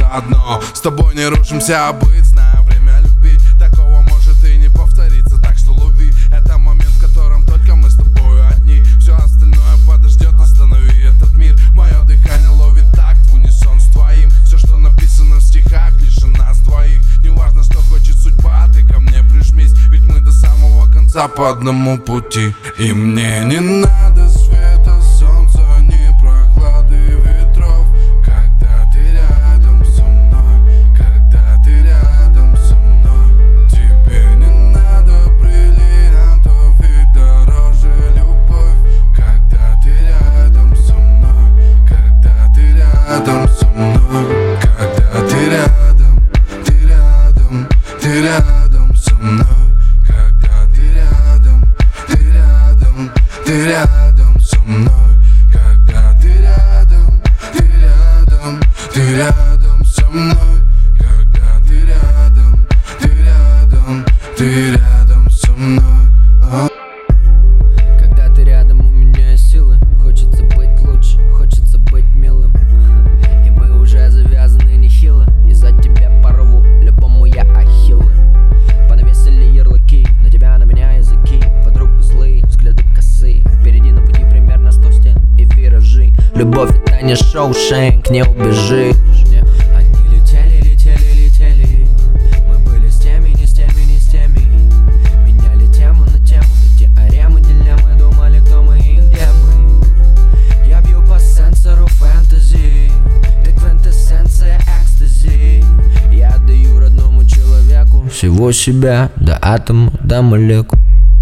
одно. С тобой не рушимся обычно. Время любить такого может и не повториться. Так что лови, это момент, в котором только мы с тобой одни. Все остальное подождет, останови этот мир. Мое дыхание ловит такт в унисон с твоим. Все, что написано в стихах, лишь у нас двоих. Не важно, что хочет судьба, ты ко мне прижмись. Ведь мы до самого конца по одному пути. И мне не надо света, солнца, ни прохлады ветров. Когда ты рядом со мной, когда ты рядом со мной. Тебе не надо бриллиантов и дороже любовь. Когда ты рядом со мной, когда ты рядом со мной. Когда ты рядом, ты рядом, ты рядом со мной. Когда ты рядом, ты рядом, ты рядом со мной. Когда ты рядом, ты рядом, ты рядом со мной. Когда ты рядом, ты рядом, ты рядом со мной. Когда ты рядом, у меня силы. Хочется быть лучше, хочется быть милым. И мы уже завязаны нехило. Из-за тебя порву любому я ахиллы. Понавесили ярлыки, на тебя, на меня языки. Подруг злые, взгляды косые. Впереди на пути примерно 100 стен и виражи. Любовь это не Шоушенк, не убежишь. Они летели, летели, летели. Мы были с теми, не с теми, не с теми. Меняли тему на тему, теоремы, дилеммы. Думали, кто мы и где мы. Я бью по сенсору фэнтези. Ты квинтэссенция экстази. Я даю родному человеку всего себя, до атома, до молекул.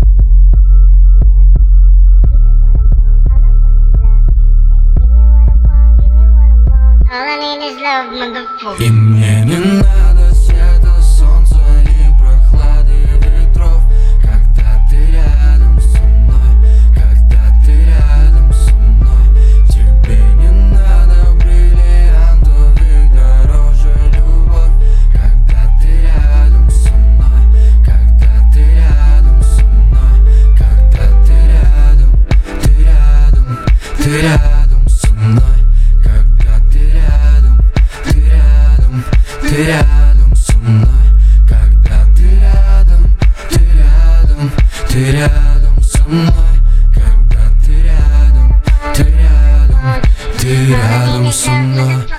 И мне не надо света, солнца, ни прохлады ветров. Когда ты рядом со мной, когда ты рядом со мной. Тебе не надо бриллиантов и дороже любовь. Когда ты рядом со мной, когда ты рядом со мной. Когда ты рядом, ты рядом, ты рядом со мной. Когда ты рядом, ты рядом, ты рядом со мной. Когда ты рядом, ты рядом, ты рядом со мной. Когда ты рядом, ты рядом, ты рядом со мной.